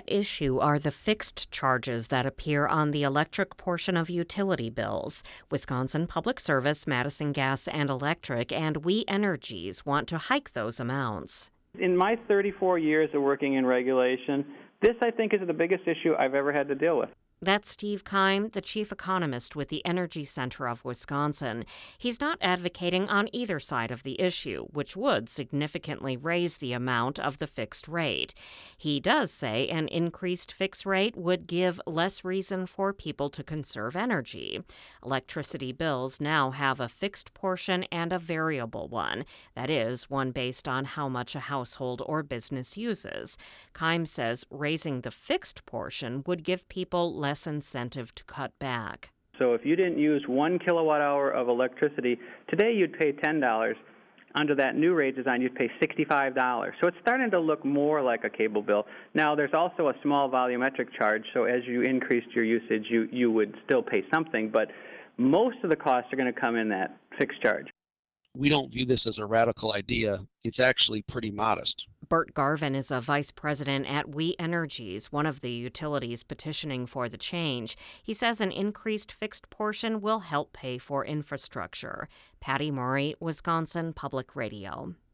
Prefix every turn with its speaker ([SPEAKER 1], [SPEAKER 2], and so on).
[SPEAKER 1] issue are the fixed charges that appear on the electric portion of utility bills. Wisconsin Public Service, Madison Gas and Electric, and We Energies want to hike those amounts.
[SPEAKER 2] In my 34 years of working in regulation, this, I think, is the biggest issue I've ever had to deal with.
[SPEAKER 1] That's Steve Keim, the chief economist with the Energy Center of Wisconsin. He's not advocating on either side of the issue, which would significantly raise the amount of the fixed rate. He does say an increased fixed rate would give less reason for people to conserve energy. Electricity bills now have a fixed portion and a variable one. That is, one based on how much a household or business uses. Keim says raising the fixed portion would give people less incentive to cut back.
[SPEAKER 2] So if you didn't use 1 kilowatt hour of electricity, today you'd pay $10. Under that new rate design, you'd pay $65. So it's starting to look more like a cable bill. Now, there's also a small volumetric charge, so as you increased your usage, you would still pay something, but most of the costs are going to come in that fixed charge.
[SPEAKER 3] We don't view this as a radical idea. It's actually pretty modest.
[SPEAKER 1] Bert Garvin is a vice president at We Energies, one of the utilities petitioning for the change. He says an increased fixed portion will help pay for infrastructure. Patty Murray, Wisconsin Public Radio.